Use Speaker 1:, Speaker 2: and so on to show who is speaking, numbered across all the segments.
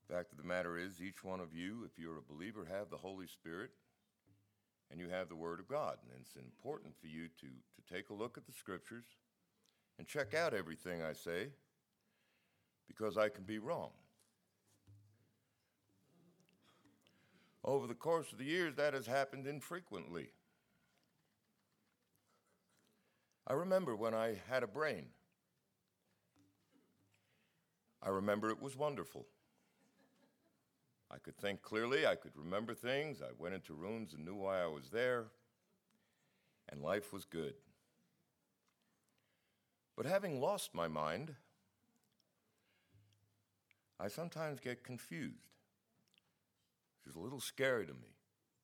Speaker 1: Fact of the matter is, each one of you, if you're a believer, have the Holy Spirit and you have the Word of God. And it's important for you to take a look at the Scriptures and check out everything I say, because I can be wrong. Over the course of the years, that has happened infrequently. I remember when I had a brain. I remember it was wonderful. I could think clearly, I could remember things, I went into rooms and knew why I was there, and life was good. But having lost my mind, I sometimes get confused, which is a little scary to me.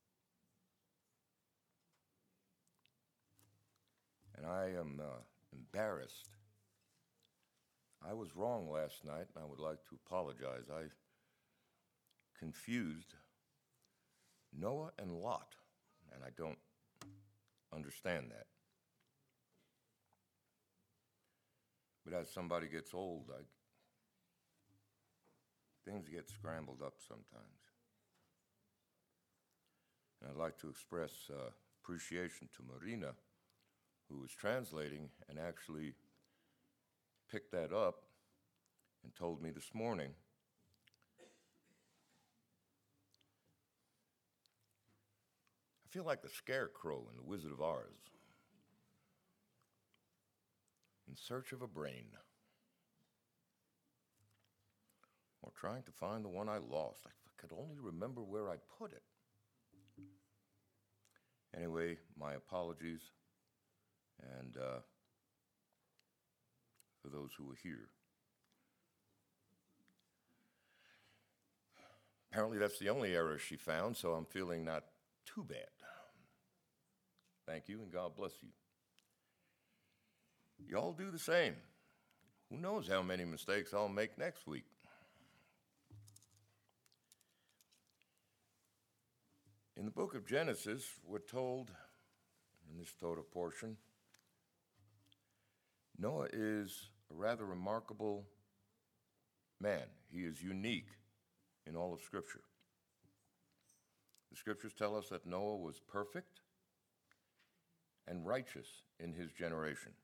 Speaker 1: And I am embarrassed. I was wrong last night, and I would like to apologize. I confused Noah and Lot, and I don't understand that. But as somebody gets old, things get scrambled up sometimes. And I'd like to express appreciation to Marina, who was translating and actually picked that up and told me this morning. I feel like the Scarecrow in The Wizard of Oz, in search of a brain, or trying to find the one I lost. If I could only remember where I put it. Anyway, my apologies, and for those who were here. Apparently that's the only error she found, so I'm feeling not too bad. Thank you, and God bless you. You all do the same. Who knows how many mistakes I'll make next week? In the book of Genesis, we're told, in this Torah portion, Noah is a rather remarkable man. He is unique in all of Scripture. The Scriptures tell us that Noah was perfect and righteous in his generation.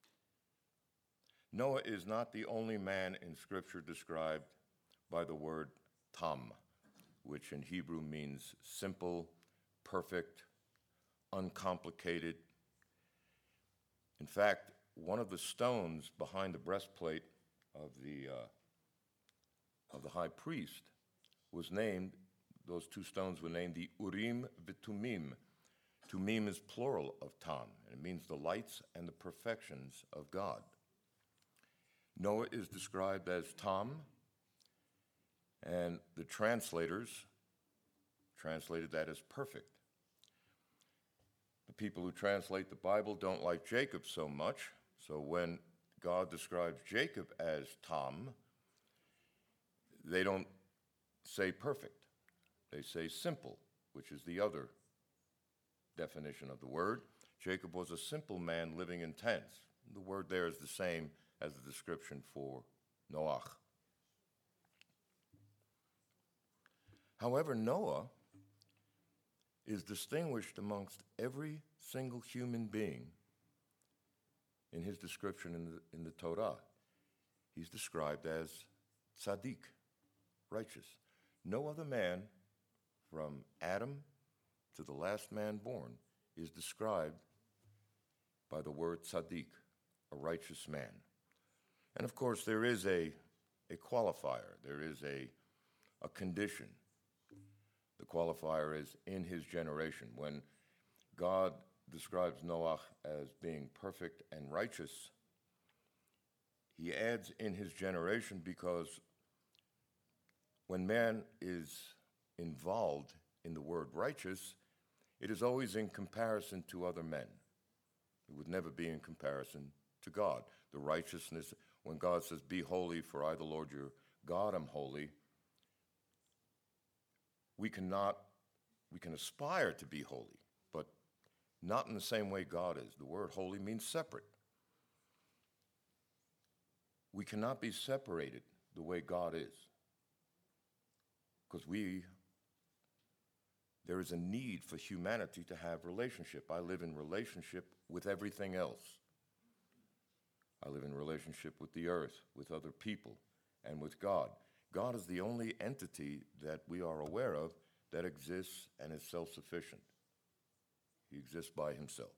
Speaker 1: Noah is not the only man in Scripture described by the word tam, which in Hebrew means simple, perfect, uncomplicated. In fact, one of the stones behind the breastplate of the high priest was named, those two stones were named the Urim v'Tumim. Tumim is plural of tam, and it means the lights and the perfections of God. Noah is described as tam, and the translators translated that as perfect. The people who translate the Bible don't like Jacob so much, so when God describes Jacob as tam, they don't say perfect. They say simple, which is the other definition of the word. Jacob was a simple man living in tents. The word there is the same as the description for Noach. However, Noah is distinguished amongst every single human being in his description in the Torah. He's described as tzaddik, righteous. No other man, from Adam to the last man born, is described by the word tzaddik, a righteous man. And of course, there is a qualifier. There is a condition. The qualifier is in his generation. When God describes Noah as being perfect and righteous, he adds in his generation, because when man is involved in the word righteous, it is always in comparison to other men. It would never be in comparison to God. The righteousness, when God says, "Be holy, for I, the Lord your God, am holy," we can aspire to be holy, but not in the same way God is. The word holy means separate. We cannot be separated the way God is. because there is a need for humanity to have relationship. I live in relationship with everything else. I live in relationship with the earth, with other people, and with God. God is the only entity that we are aware of that exists and is self-sufficient. He exists by himself.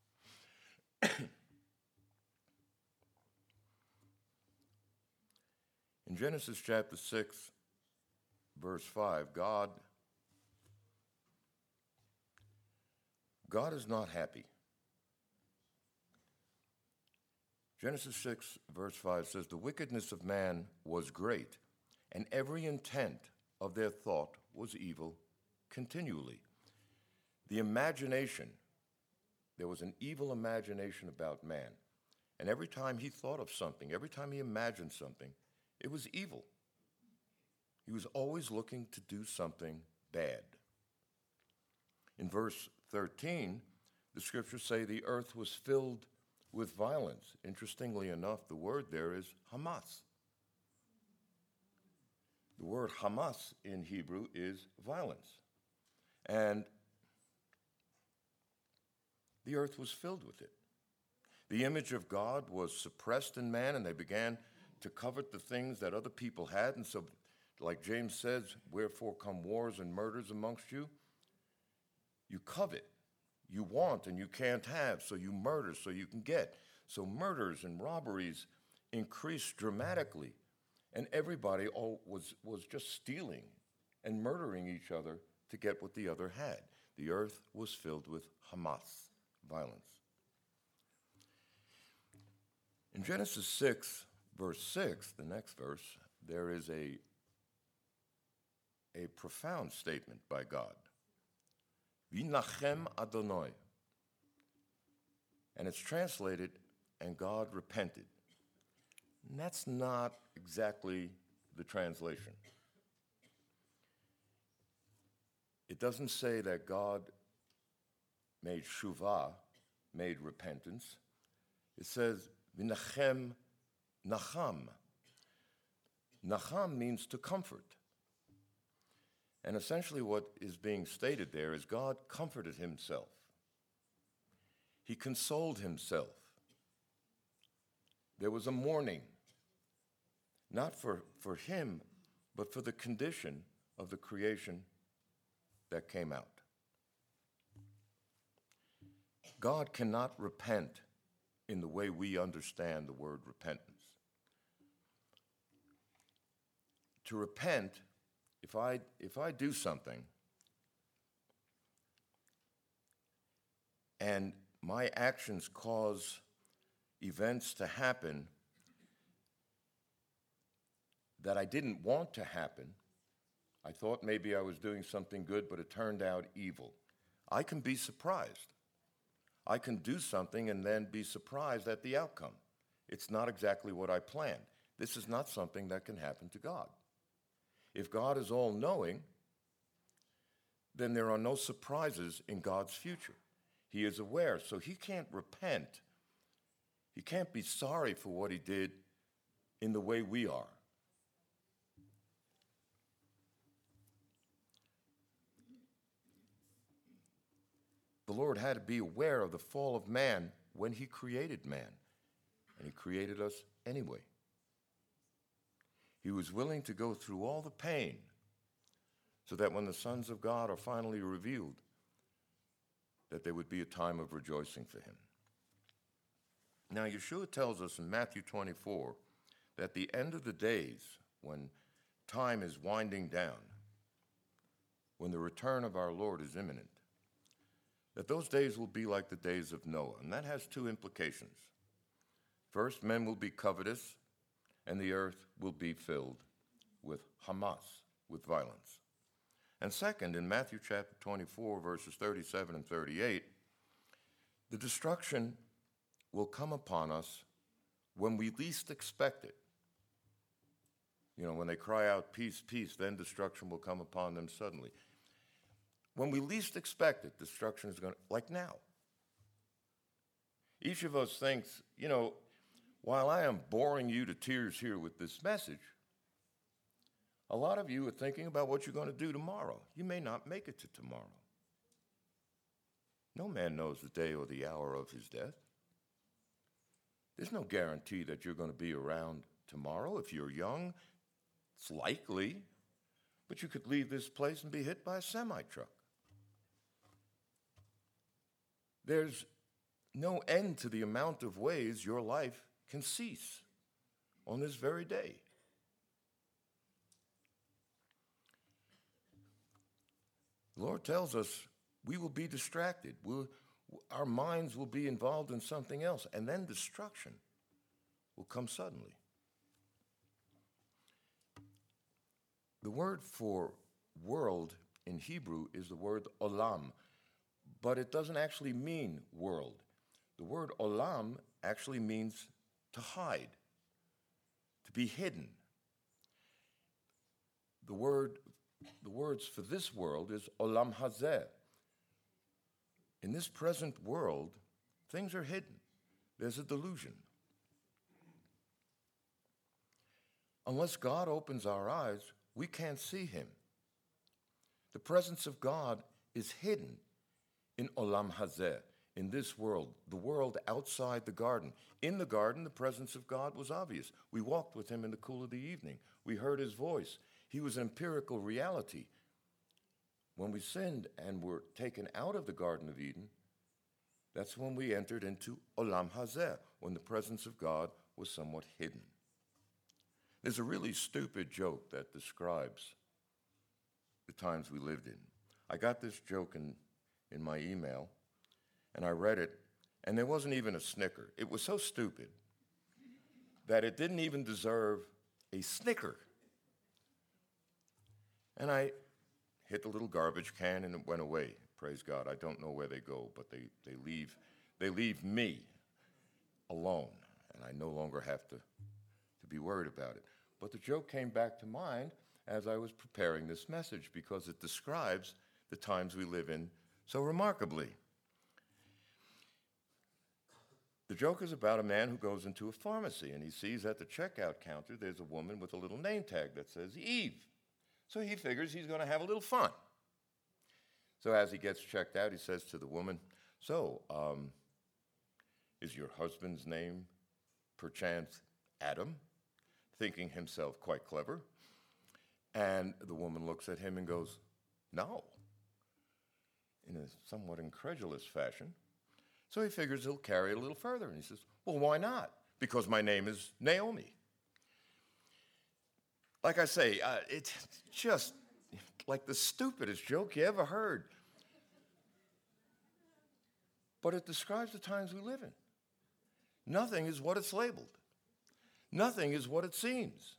Speaker 1: In Genesis chapter 6, verse 5, God is not happy. Genesis 6, verse 5 says, "The wickedness of man was great, and every intent of their thought was evil continually." The imagination, there was an evil imagination about man. And every time he thought of something, every time he imagined something, it was evil. He was always looking to do something bad. In verse 13, the scriptures say the earth was filled with violence. Interestingly enough, the word there is Hamas. The word Hamas in Hebrew is violence. And the earth was filled with it. The image of God was suppressed in man, and they began to covet the things that other people had. And so, like James says, "Wherefore come wars and murders amongst you?" You covet. You want and you can't have, so you murder so you can get. So murders and robberies increased dramatically, and everybody was just stealing and murdering each other to get what the other had. The earth was filled with Hamas, violence. In Genesis 6, verse 6, the next verse, there is a profound statement by God. V'nachem Adonai. And it's translated, "and God repented." And that's not exactly the translation. It doesn't say that God made shuvah, made repentance. It says, "V'nachem nacham." Nacham means to comfort. And essentially what is being stated there is God comforted himself. He consoled himself. There was a mourning, not for him, but for the condition of the creation that came out. God cannot repent in the way we understand the word repentance. To repent, if I do something and my actions cause events to happen that I didn't want to happen, I thought maybe I was doing something good, but it turned out evil, I can be surprised. I can do something and then be surprised at the outcome. It's not exactly what I planned. This is not something that can happen to God. If God is all-knowing, then there are no surprises in God's future. He is aware, so he can't repent. He can't be sorry for what he did in the way we are. The Lord had to be aware of the fall of man when he created man, and he created us anyway. He was willing to go through all the pain so that when the sons of God are finally revealed, that there would be a time of rejoicing for him. Now, Yeshua tells us in Matthew 24 that the end of the days, when time is winding down, when the return of our Lord is imminent, that those days will be like the days of Noah. And that has two implications. First, men will be covetous, and the earth will be filled with Hamas, with violence. And second, in Matthew chapter 24, verses 37 and 38, the destruction will come upon us when we least expect it. You know, when they cry out, "Peace, peace," then destruction will come upon them suddenly. When we least expect it, destruction is going to, like now. Each of us thinks, you know, while I am boring you to tears here with this message, A lot of you are thinking about what you're going to do tomorrow. You may not make it to tomorrow. No man knows the day or the hour of his death. There's no guarantee that you're going to be around tomorrow. If you're young, it's likely, but you could leave this place and be hit by a semi-truck. There's no end to the amount of ways your life can cease on this very day. The Lord tells us we will be distracted. Our minds will be involved in something else, and then destruction will come suddenly. The word for world in Hebrew is the word olam, but it doesn't actually mean world. The word olam actually means to hide, to be hidden. The words for this world is olam hazeh. In this present world, things are hidden. There's a delusion. Unless God opens our eyes, we can't see him. The presence of God is hidden in olam hazeh, in this world, the world outside the garden. In the garden, the presence of God was obvious. We walked with him in the cool of the evening. We heard his voice. He was an empirical reality. When we sinned and were taken out of the Garden of Eden, that's when we entered into olam hazeh, when the presence of God was somewhat hidden. There's a really stupid joke that describes the times we lived in. I got this joke in my email, and I read it, and there wasn't even a snicker. It was so stupid that it didn't even deserve a snicker. And I hit the little garbage can, and it went away. Praise God. I don't know where they go, but they leave me alone, and I no longer have to be worried about it. But the joke came back to mind as I was preparing this message because it describes the times we live in so remarkably. The joke is about a man who goes into a pharmacy, and he sees at the checkout counter there's a woman with a little name tag that says Eve. So he figures he's going to have a little fun. So as he gets checked out, he says to the woman, "So, is your husband's name perchance Adam?" Thinking himself quite clever. And the woman looks at him and goes, "No," in a somewhat incredulous fashion. So he figures he'll carry it a little further, and he says, "Well, why not? Because my name is Naomi." Like I say, it's just like the stupidest joke you ever heard. But it describes the times we live in. Nothing is what it's labeled. Nothing is what it seems.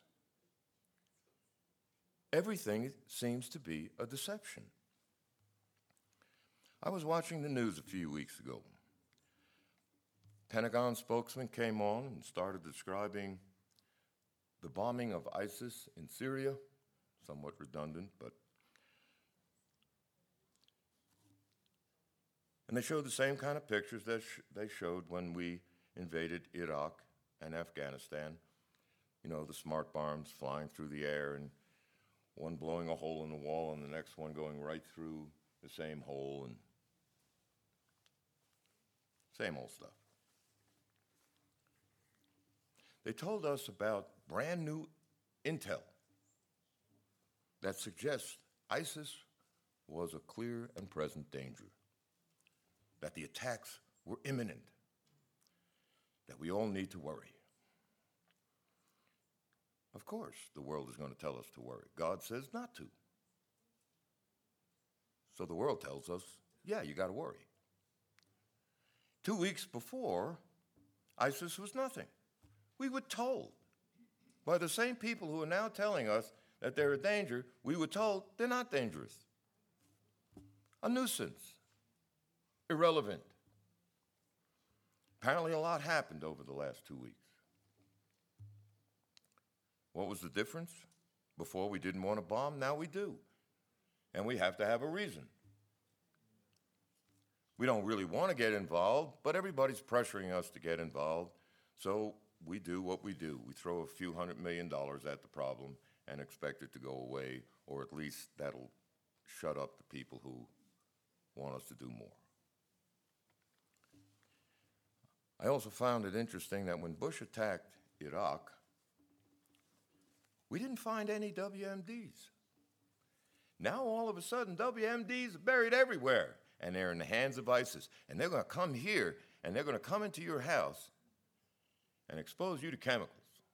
Speaker 1: Everything seems to be a deception. I was watching the news a few weeks ago. Pentagon spokesman came on and started describing the bombing of ISIS in Syria, somewhat redundant, and they showed the same kind of pictures that they showed when we invaded Iraq and Afghanistan. You know, the smart bombs flying through the air and one blowing a hole in the wall and the next one going right through the same hole, and same old stuff. They told us about brand new intel that suggests ISIS was a clear and present danger, that the attacks were imminent, that we all need to worry. Of course, the world is going to tell us to worry. God says not to. So the world tells us, yeah, you got to worry. 2 weeks before, ISIS was nothing. We were told by the same people who are now telling us that they're a danger, we were told they're not dangerous. A nuisance. Irrelevant. Apparently a lot happened over the last 2 weeks. What was the difference? Before we didn't want to bomb, now we do. And we have to have a reason. We don't really want to get involved, but everybody's pressuring us to get involved. So we do what we do. We throw a few $100 million at the problem, and expect it to go away, or at least that'll shut up the people who want us to do more. I also found it interesting that when Bush attacked Iraq, we didn't find any WMDs. Now all of a sudden, WMDs are buried everywhere, and they're in the hands of ISIS. And they're going to come here, and they're going to come into your house and expose you to chemicals.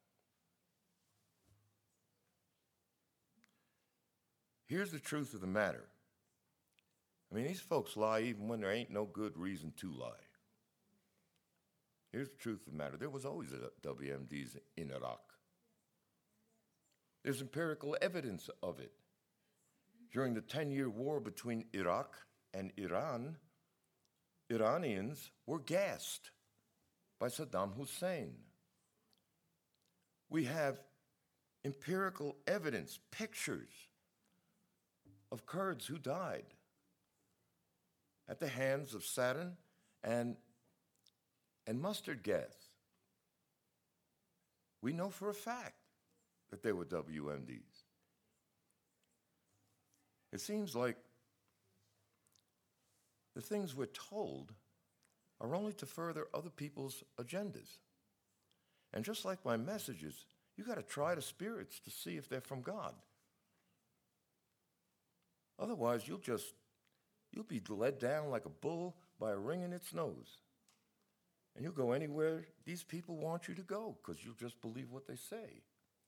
Speaker 1: Here's the truth of the matter. I mean, these folks lie even when there ain't no good reason to lie. Here's the truth of the matter. There was always a WMDs in Iraq. There's empirical evidence of it. During the 10-year war between Iraq and Iran, Iranians were gassed by Saddam Hussein. We have empirical evidence, pictures of Kurds who died at the hands of sarin and mustard gas. We know for a fact that they were WMDs. It seems like the things we're told are only to further other people's agendas. And just like my messages, you got to try the spirits to see if they're from God. Otherwise, you'll be led down like a bull by a ring in its nose. And you'll go anywhere these people want you to go because you'll just believe what they say.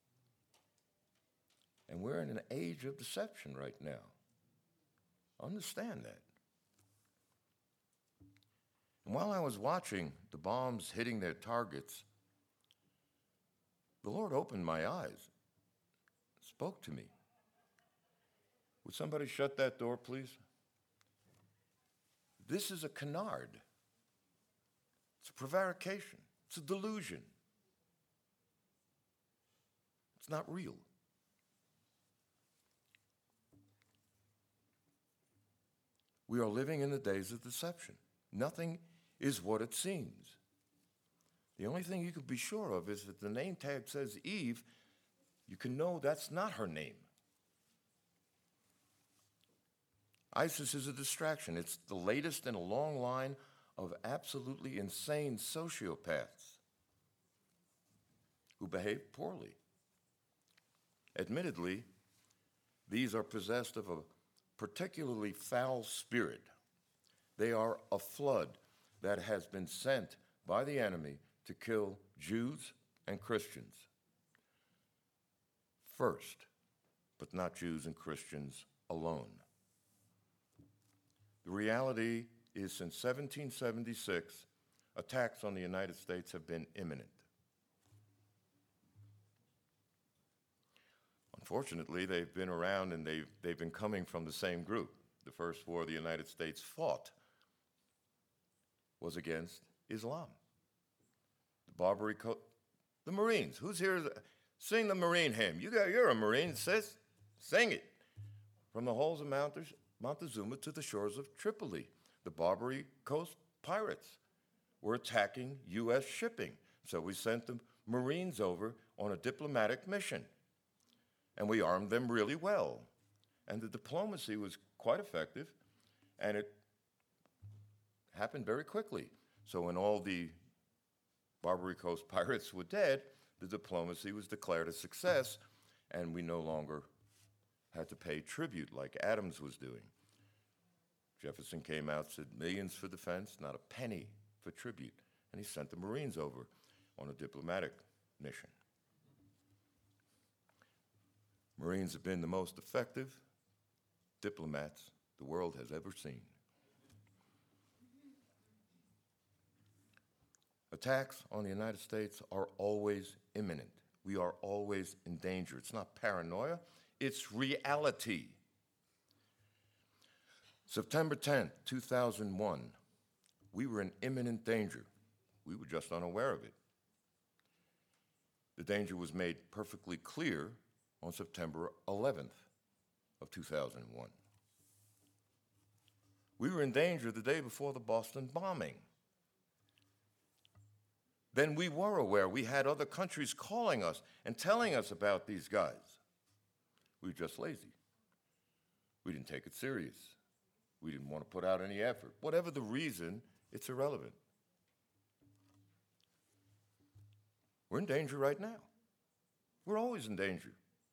Speaker 1: And we're in an age of deception right now. Understand that. And while I was watching the bombs hitting their targets, the Lord opened my eyes, spoke to me. Would somebody shut that door, please? This is a canard. It's a prevarication. It's a delusion. It's not real. We are living in the days of deception. Nothing is what it seems. The only thing you can be sure of is that the name tag says Eve, you can know that's not her name. ISIS is a distraction. It's the latest in a long line of absolutely insane sociopaths who behave poorly. Admittedly, these are possessed of a particularly foul spirit. They are a flood that has been sent by the enemy to kill Jews and Christians first, but not Jews and Christians alone. The reality is, since 1776, attacks on the United States have been imminent. Unfortunately, they've been around and they've been coming from the same group. The first war the United States fought was against Islam. The Marines. Who's here? Sing the Marine hymn. You're a Marine, sis. Sing it. From the halls of Montezuma to the shores of Tripoli, the Barbary Coast pirates were attacking U.S. shipping. So we sent the Marines over on a diplomatic mission. And we armed them really well. And the diplomacy was quite effective, and it happened very quickly. So when all the Barbary Coast pirates were dead, the diplomacy was declared a success, and we no longer had to pay tribute like Adams was doing. Jefferson came out, said millions for defense, not a penny for tribute, and he sent the Marines over on a diplomatic mission. Marines have been the most effective diplomats the world has ever seen. Attacks on the United States are always imminent. We are always in danger. It's not paranoia, it's reality. September 10th, 2001, we were in imminent danger. We were just unaware of it. The danger was made perfectly clear on September 11th of 2001. We were in danger the day before the Boston bombing. Then we were aware we had other countries calling us and telling us about these guys. We were just lazy. We didn't take it serious. We didn't want to put out any effort. Whatever the reason, it's irrelevant. We're in danger right now. We're always in danger.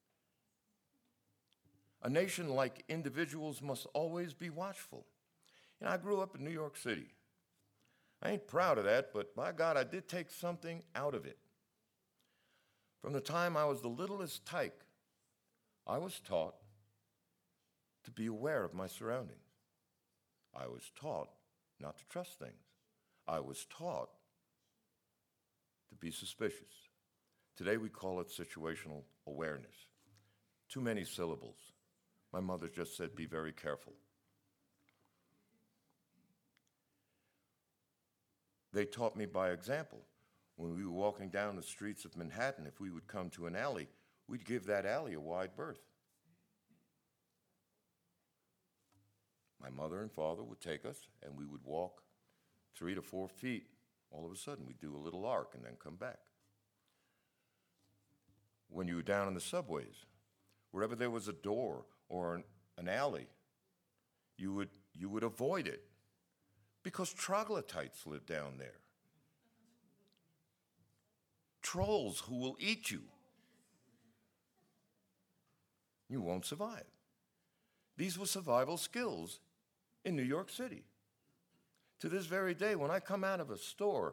Speaker 1: A nation like individuals must always be watchful. I grew up in New York City. I ain't proud of that, but by God, I did take something out of it. From the time I was the littlest tyke, I was taught to be aware of my surroundings. I was taught not to trust things. I was taught to be suspicious. Today we call it situational awareness. Too many syllables. My mother just said, be very careful. They taught me by example. When we were walking down the streets of Manhattan, if we would come to an alley, we'd give that alley a wide berth. My mother and father would take us, and we would walk 3 to 4 feet. All of a sudden, we'd do a little arc and then come back. When you were down in the subways, wherever there was a door or an alley, you would avoid it because troglodytes live down there. Trolls who will eat you. You won't survive. These were survival skills in New York City. To this very day, when I come out of a store,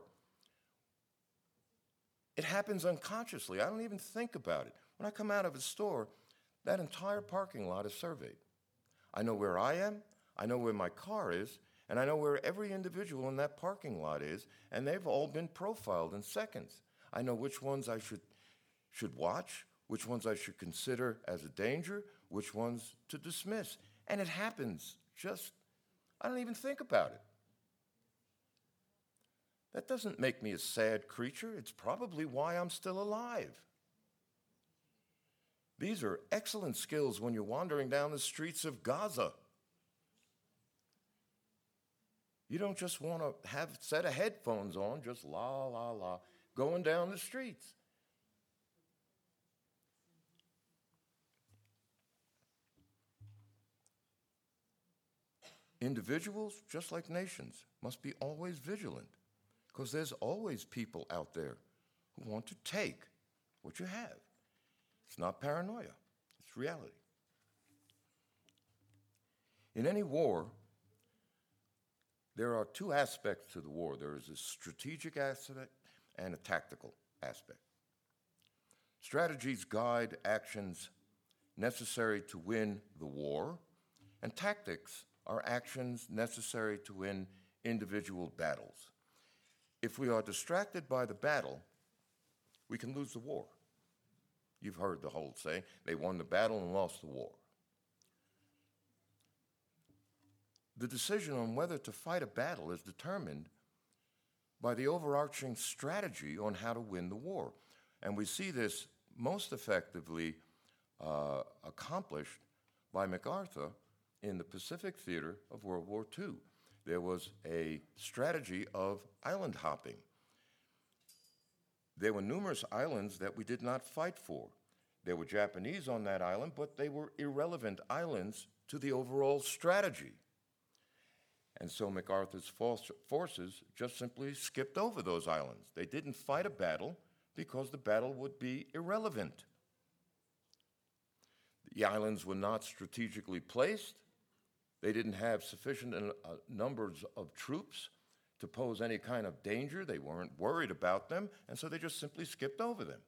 Speaker 1: it happens unconsciously. I don't even think about it. When I come out of a store, that entire parking lot is surveyed. I know where I am, I know where my car is, and I know where every individual in that parking lot is, and they've all been profiled in seconds. I know which ones I should watch, which ones I should consider as a danger, which ones to dismiss. And it happens I don't even think about it. That doesn't make me a sad creature. It's probably why I'm still alive. These are excellent skills when you're wandering down the streets of Gaza. You don't just want to have a set of headphones on, just la, la, la, going down the streets. Individuals, just like nations, must be always vigilant because there's always people out there who want to take what you have. It's not paranoia, it's reality. In any war, there are two aspects to the war. There is a strategic aspect and a tactical aspect. Strategies guide actions necessary to win the war, and tactics are actions necessary to win individual battles. If we are distracted by the battle, we can lose the war. You've heard the whole saying, they won the battle and lost the war. The decision on whether to fight a battle is determined by the overarching strategy on how to win the war. And we see this most effectively accomplished by MacArthur in the Pacific theater of World War II. There was a strategy of island hopping. There were numerous islands that we did not fight for. There were Japanese on that island, but they were irrelevant islands to the overall strategy. And so MacArthur's forces just simply skipped over those islands. They didn't fight a battle because the battle would be irrelevant. The islands were not strategically placed. They didn't have sufficient numbers of troops to pose any kind of danger. They weren't worried about them, and so they just simply skipped over them.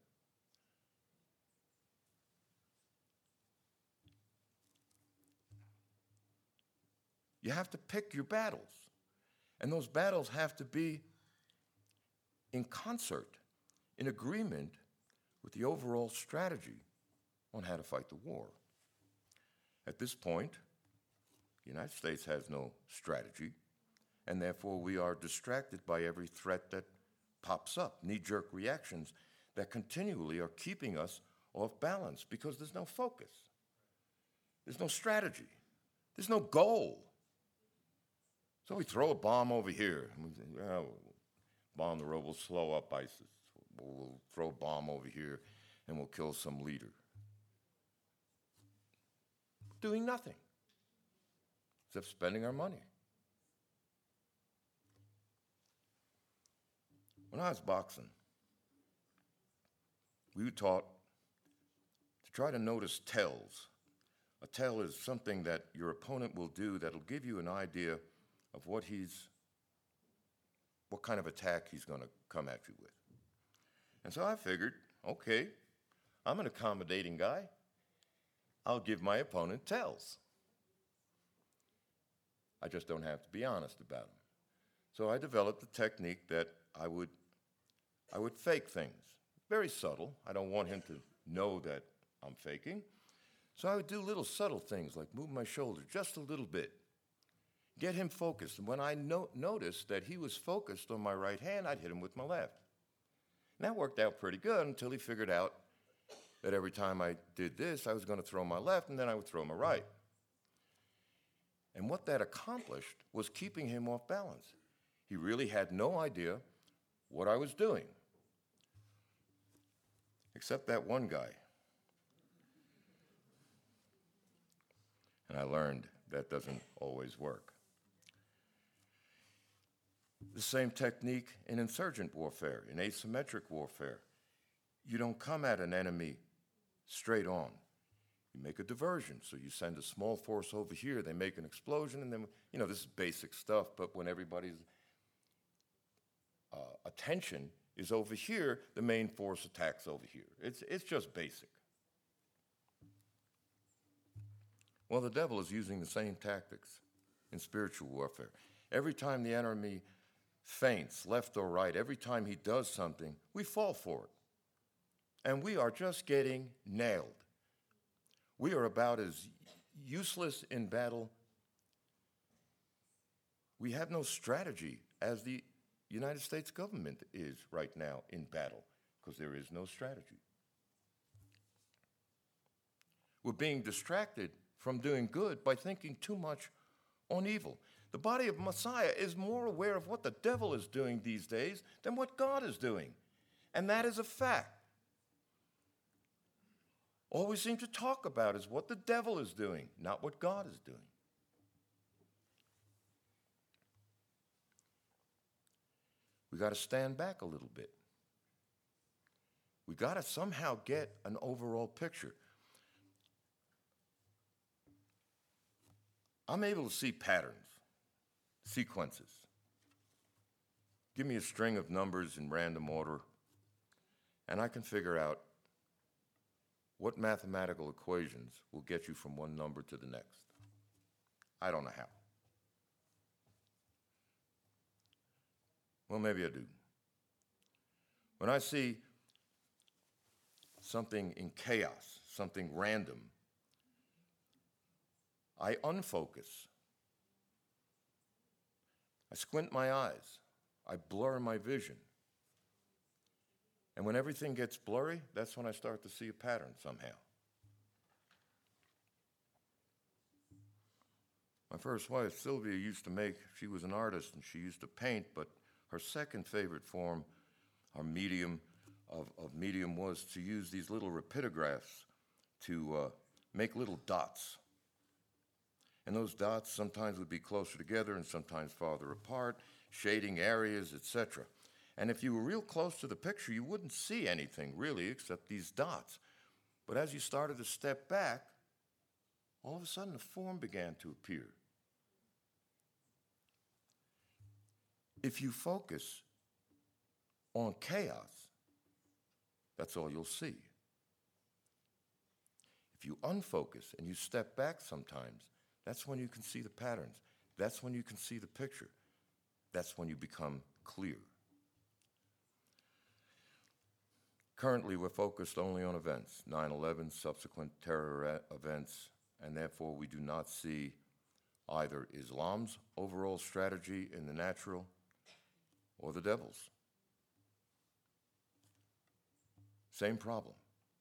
Speaker 1: You have to pick your battles, and those battles have to be in concert, in agreement with the overall strategy on how to fight the war. At this point, the United States has no strategy, and therefore we are distracted by every threat that pops up, knee-jerk reactions that continually are keeping us off balance because there's no focus. There's no strategy. There's no goal. So we throw a bomb over here. And we say, bomb the road will slow up ISIS. We'll throw a bomb over here and we'll kill some leader. doing nothing except spending our money. When I was boxing, we were taught to try to notice tells. A tell is something that your opponent will do that'll give you an idea of what kind of attack he's going to come at you with. And so I figured, okay, I'm an accommodating guy. I'll give my opponent tells. I just don't have to be honest about them. So I developed a technique that I would fake things. Very subtle. I don't want him to know that I'm faking. So I would do little subtle things like move my shoulder just a little bit, get him focused. And when I noticed that he was focused on my right hand, I'd hit him with my left. And that worked out pretty good until he figured out that every time I did this, I was going to throw my left and then I would throw my right. And what that accomplished was keeping him off balance. He really had no idea what I was doing, except that one guy. And I learned that doesn't always work. The same technique in insurgent warfare, in asymmetric warfare. You don't come at an enemy straight on. You make a diversion. So you send a small force over here, they make an explosion, and then, this is basic stuff, but when everybody's attention is over here, the main force attacks over here. It's just basic. Well, the devil is using the same tactics in spiritual warfare. Every time the enemy feints, left or right, every time he does something, we fall for it. And we are just getting nailed. We are about as useless in battle. We have no strategy as the United States government is right now in battle, because there is no strategy. We're being distracted from doing good by thinking too much on evil. The body of Messiah is more aware of what the devil is doing these days than what God is doing. And that is a fact. All we seem to talk about is what the devil is doing, not what God is doing. We got to stand back a little bit. We got to somehow get an overall picture. I'm able to see patterns, sequences. Give me a string of numbers in random order, and I can figure out what mathematical equations will get you from one number to the next. I don't know how. Well, maybe I do. When I see something in chaos, something random, I unfocus. I squint my eyes. I blur my vision. And when everything gets blurry, that's when I start to see a pattern somehow. My first wife, Sylvia, she was an artist and she used to paint, but her second favorite form, her medium of medium, was to use these little rapidographs to make little dots. And those dots sometimes would be closer together and sometimes farther apart, shading areas, etc. And if you were real close to the picture, you wouldn't see anything really except these dots. But as you started to step back, all of a sudden a form began to appear. If you focus on chaos, that's all you'll see. If you unfocus and you step back sometimes, that's when you can see the patterns. That's when you can see the picture. That's when you become clear. Currently, we're focused only on events, 9/11, subsequent terror events, and therefore we do not see either Islam's overall strategy in the natural or the devil's. Same problem.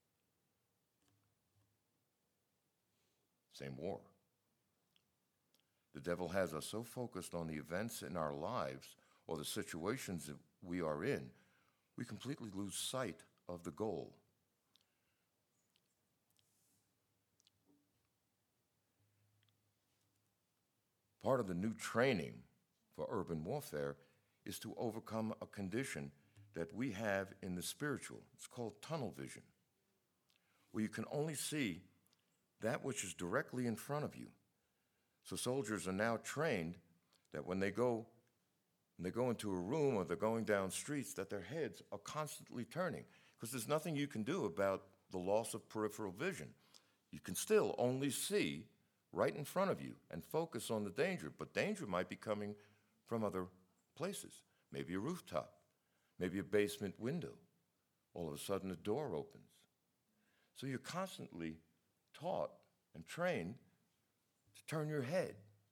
Speaker 1: Same war. The devil has us so focused on the events in our lives or the situations that we are in, we completely lose sight of the goal. Part of the new training for urban warfare is to overcome a condition that we have in the spiritual. It's called tunnel vision, where you can only see that which is directly in front of you. So soldiers are now trained that when they go into a room or they're going down streets, that their heads are constantly turning, because there's nothing you can do about the loss of peripheral vision. You can still only see right in front of you and focus on the danger, but danger might be coming from other places, maybe a rooftop, maybe a basement window. All of a sudden, a door opens. So you're constantly taught and trained to turn your head.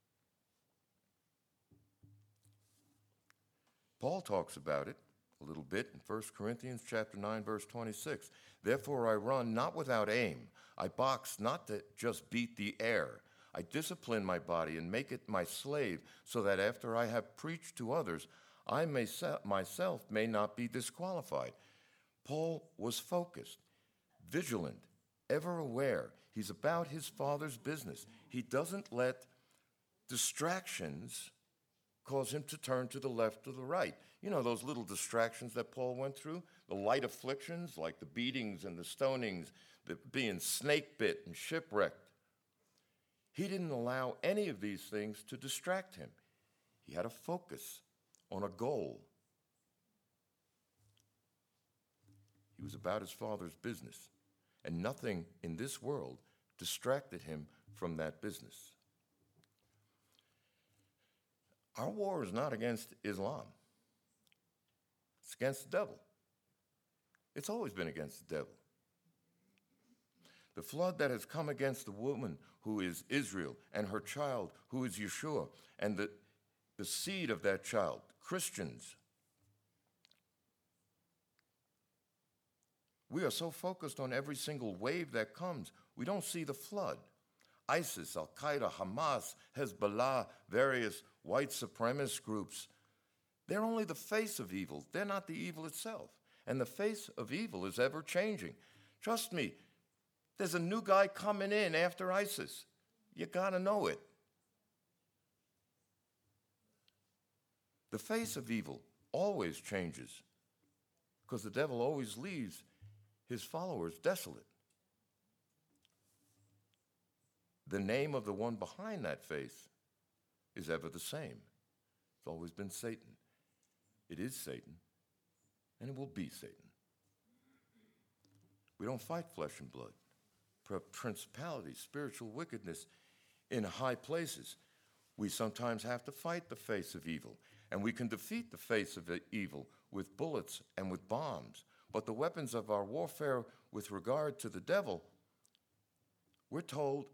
Speaker 1: Paul talks about it a little bit in 1 Corinthians chapter 9, verse 26. Therefore I run not without aim. I box not to just beat the air. I discipline my body and make it my slave, so that after I have preached to others, I myself may not be disqualified. Paul was focused, vigilant, ever aware. He's about his Father's business. He doesn't let distractions cause him to turn to the left or the right. You know, those little distractions that Paul went through, the light afflictions like the beatings and the stonings, the being snake bit and shipwrecked. He didn't allow any of these things to distract him. He had a focus on a goal. He was about his Father's business, and nothing in this world distracted him from that business. Our war is not against Islam. It's against the devil. It's always been against the devil. The flood that has come against the woman who is Israel and her child who is Yeshua and the seed of that child, Christians. We are so focused on every single wave that comes, we don't see the flood. ISIS, Al-Qaeda, Hamas, Hezbollah, various white supremacist groups, they're only the face of evil. They're not the evil itself. And the face of evil is ever changing. Trust me, there's a new guy coming in after ISIS. You gotta know it. The face of evil always changes, because the devil always leaves his followers desolate. The name of the one behind that face is ever the same. It's always been Satan. It is Satan, and it will be Satan. We don't fight flesh and blood. Principalities, spiritual wickedness in high places. We sometimes have to fight the face of evil, and we can defeat the face of evil with bullets and with bombs. But the weapons of our warfare with regard to the devil, we're told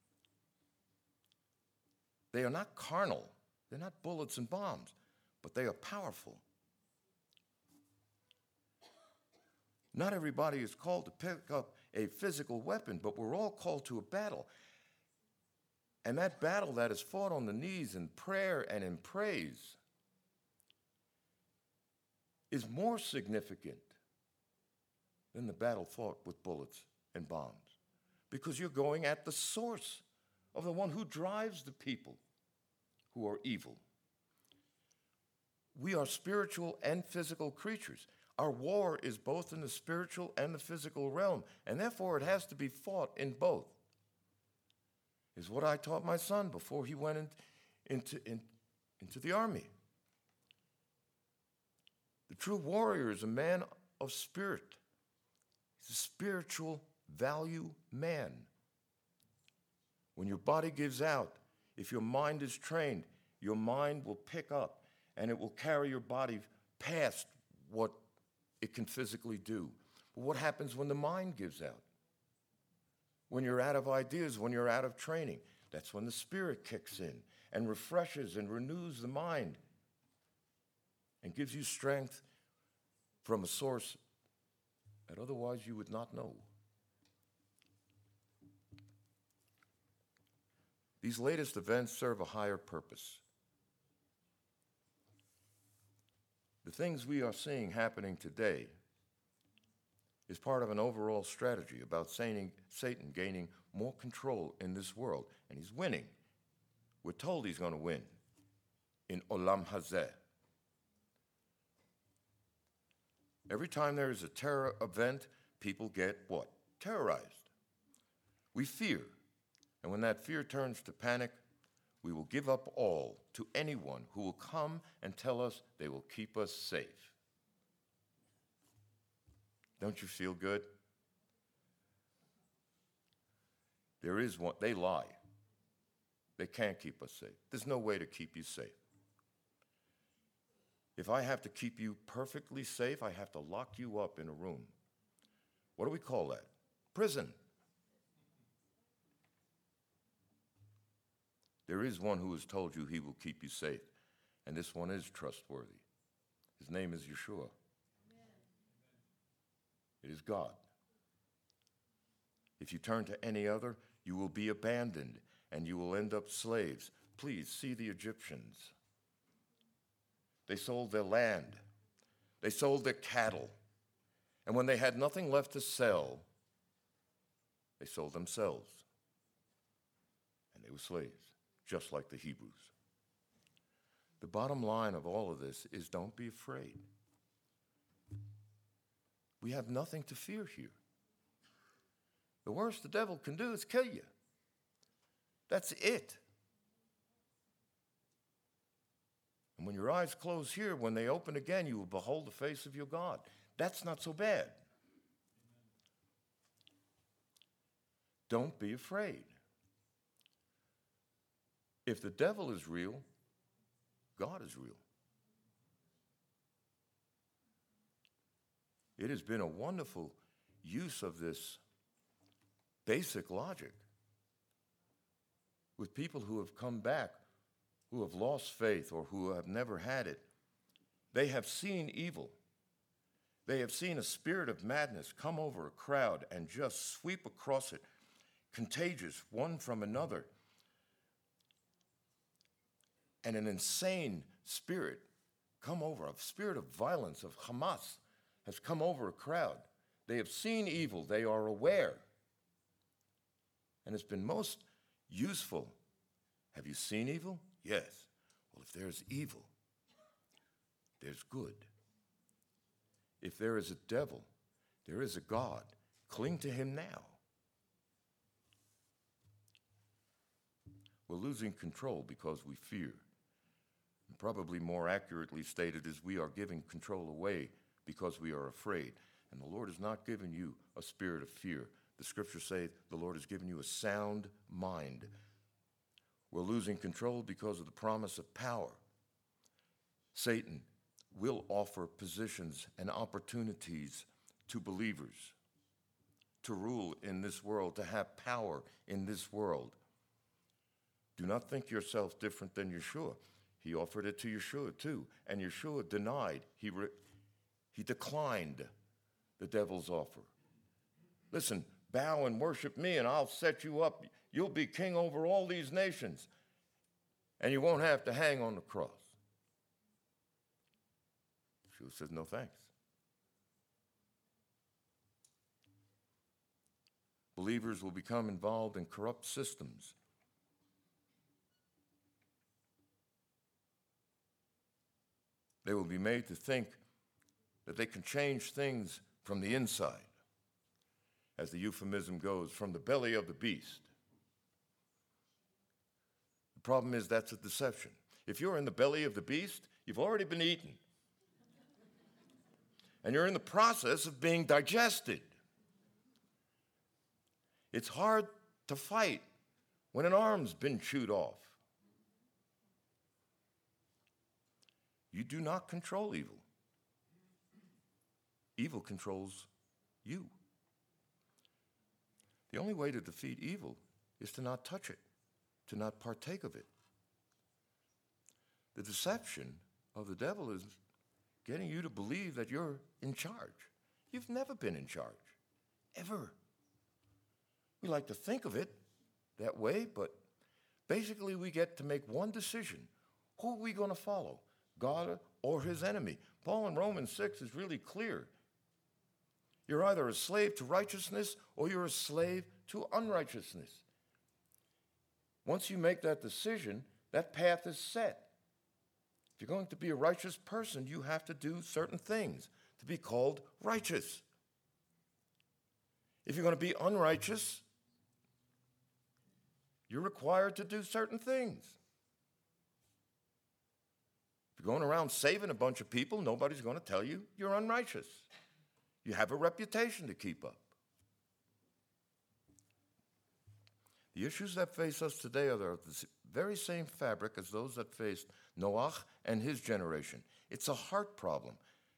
Speaker 1: they are not carnal. They're not bullets and bombs, but they are powerful. Not everybody is called to pick up a physical weapon, but we're all called to a battle. And that battle that is fought on the knees in prayer and in praise is more significant than the battle fought with bullets and bombs, because you're going at the source of the one who drives the people who are evil. We are spiritual and physical creatures. Our war is both in the spiritual and the physical realm, and therefore it has to be fought in both. Is what I taught my son before he went into the army. The true warrior is a man of spirit. He's a spiritual value man. When your body gives out, if your mind is trained, your mind will pick up and it will carry your body past what it can physically do. But what happens when the mind gives out? When you're out of ideas, when you're out of training, that's when the spirit kicks in and refreshes and renews the mind and gives you strength from a source that otherwise you would not know. These latest events serve a higher purpose. The things we are seeing happening today is part of an overall strategy about Satan gaining more control in this world, and he's winning We're told he's going to win in Olam Hazeh. Every time there is a terror event, people get what? Terrorized. We fear. And when that fear turns to panic, we will give up all to anyone who will come and tell us they will keep us safe. Don't you feel good? There is one, they lie. They can't keep us safe. There's no way to keep you safe. If I have to keep you perfectly safe, I have to lock you up in a room. What do we call that? Prison. There is one who has told you he will keep you safe, and this one is trustworthy. His name is Yeshua. Amen. It is God. If you turn to any other, you will be abandoned, and you will end up slaves. Please see the Egyptians. They sold their land. They sold their cattle. And when they had nothing left to sell, they sold themselves. And they were slaves, just like the Hebrews. The bottom line of all of this is don't be afraid. We have nothing to fear here. The worst the devil can do is kill you. That's it. And when your eyes close here, when they open again, you will behold the face of your God. That's not so bad. Don't be afraid. If the devil is real, God is real. It has been a wonderful use of this basic logic with people who have come back, who have lost faith or who have never had it. They have seen evil. They have seen a spirit of madness come over a crowd and just sweep across it, contagious one from another. And an insane spirit come over, a spirit of violence, of Hamas, has come over a crowd. They have seen evil. They are aware. And it's been most useful. Have you seen evil? Yes. Well, if there's evil, there's good. If there is a devil, there is a God. Cling to him now. We're losing control because we fear. And probably more accurately stated is we are giving control away because we are afraid. And the Lord has not given you a spirit of fear. The scriptures say the Lord has given you a sound mind. We're losing control because of the promise of power. Satan will offer positions and opportunities to believers to rule in this world, to have power in this world. Do not think yourself different than Yeshua. He offered it to Yeshua too, and Yeshua denied. He declined the devil's offer. Listen, bow and worship me, and I'll set you up. You'll be king over all these nations, and you won't have to hang on the cross. Yeshua says, no thanks. Believers will become involved in corrupt systems. They will be made to think that they can change things from the inside, as the euphemism goes, from the belly of the beast. The problem is that's a deception. If you're in the belly of the beast, you've already been eaten. And you're in the process of being digested. It's hard to fight when an arm's been chewed off. You do not control evil. Evil controls you. The only way to defeat evil is to not touch it, to not partake of it. The deception of the devil is getting you to believe that you're in charge. You've never been in charge, ever. We like to think of it that way, but basically we get to make one decision. Who are we going to follow, God or his enemy? Paul in Romans 6 is really clear. You're either a slave to righteousness or you're a slave to unrighteousness. Once you make that decision, That path is set. If you're going to be a righteous person, you have to do certain things to be called righteous. If you're going to be unrighteous, you're required to do certain things. If you're going around saving a bunch of people, nobody's going to tell you you're unrighteous. You have a reputation to keep up. The issues that face us today are the very same fabric as those that faced Noah and his generation. It's a heart problem.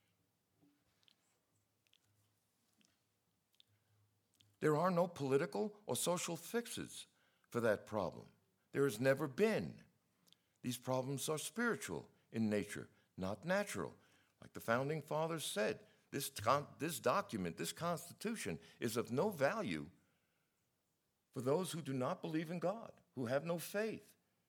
Speaker 1: There are no political or social fixes for that problem. There has never been. These problems are spiritual in nature, not natural. Like the founding fathers said, this document, this Constitution, is of no value for those who do not believe in God, who have no faith.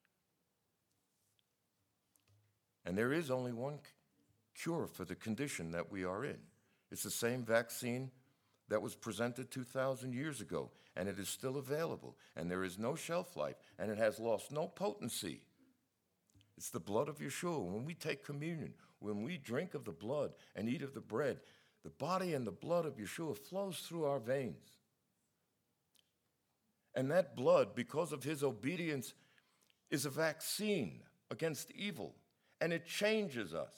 Speaker 1: And there is only one cure for the condition that we are in. It's the same vaccine that was presented 2,000 years ago, and it is still available, and there is no shelf life, and it has lost no potency. It's the blood of Yeshua. When we take communion, when we drink of the blood and eat of the bread, the body and the blood of Yeshua flows through our veins. And that blood, because of his obedience, is a vaccine against evil, and it changes us.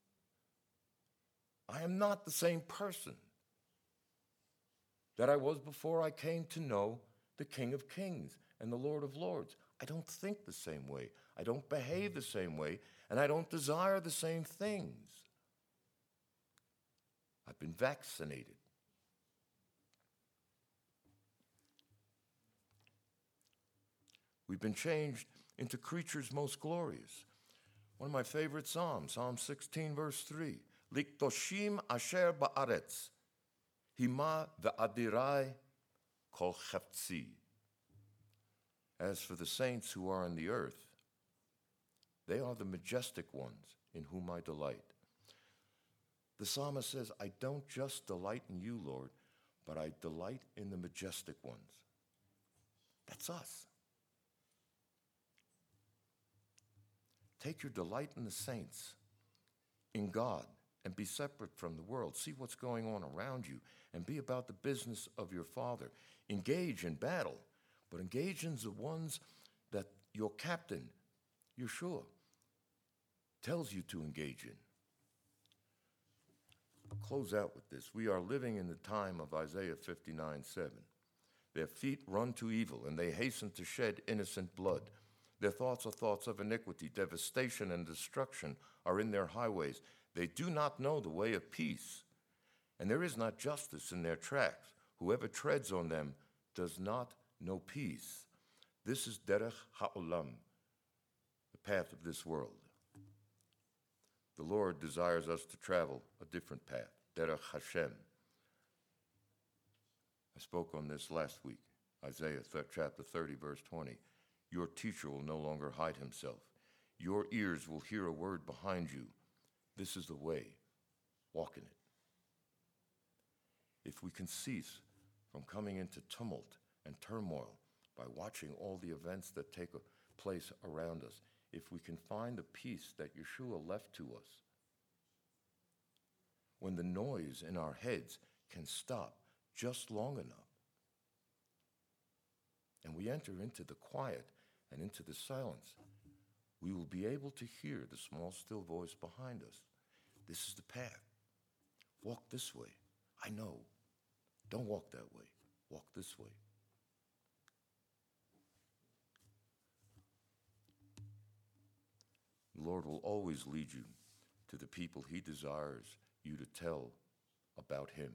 Speaker 1: I am not the same person that I was before I came to know the King of Kings and the Lord of Lords. I don't think the same way. I don't behave the same way, and I don't desire the same things. I've been vaccinated. We've been changed into creatures most glorious. One of my favorite Psalms, Psalm 16, verse 3. Liktoshim asher ba'aretz, hima ve'adirai kol chefzi. As for the saints who are on the earth, they are the majestic ones in whom I delight. The psalmist says, I don't just delight in you, Lord, but I delight in the majestic ones. That's us. Take your delight in the saints, in God, and be separate from the world. See what's going on around you and be about the business of your Father. Engage in battle, but engage in the ones that your captain, Yeshua, tells you to engage in. I'll close out with this. We are living in the time of Isaiah 59:7. Their feet run to evil, and they hasten to shed innocent blood. Their thoughts are thoughts of iniquity. Devastation and destruction are in their highways. They do not know the way of peace, and there is not justice in their tracks. Whoever treads on them does not know peace. This is Derech Ha'olam, the path of this world. The Lord desires us to travel a different path, Derech Hashem. I spoke on this last week, Isaiah chapter 30, verse 20. Your teacher will no longer hide himself. Your ears will hear a word behind you. This is the way. Walk in it. If we can cease from coming into tumult and turmoil by watching all the events that take place around us, if we can find the peace that Yeshua left to us, when the noise in our heads can stop just long enough, and we enter into the quiet and into the silence, we will be able to hear the small, still voice behind us. This is the path. Walk this way. I know. Don't walk that way. Walk this way. The Lord will always lead you to the people he desires you to tell about him,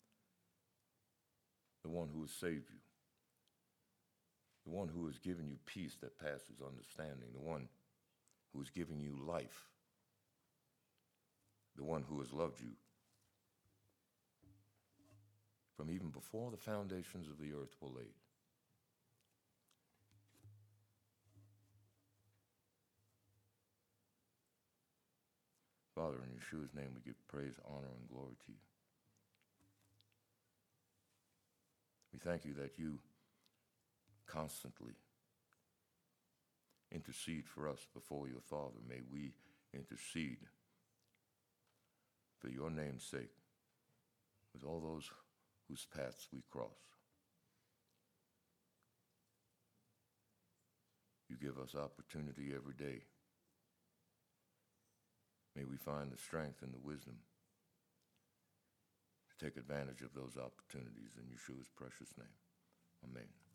Speaker 1: the one who has saved you, the one who has given you peace that passes understanding, the one who has given you life, the one who has loved you from even before the foundations of the earth were laid. Father, in Yeshua's name we give praise, honor, and glory to you. We thank you that you constantly intercede for us before your Father. May we intercede for your name's sake with all those whose paths we cross. You give us opportunity every day. May we find the strength and the wisdom to take advantage of those opportunities in Yeshua's precious name. Amen.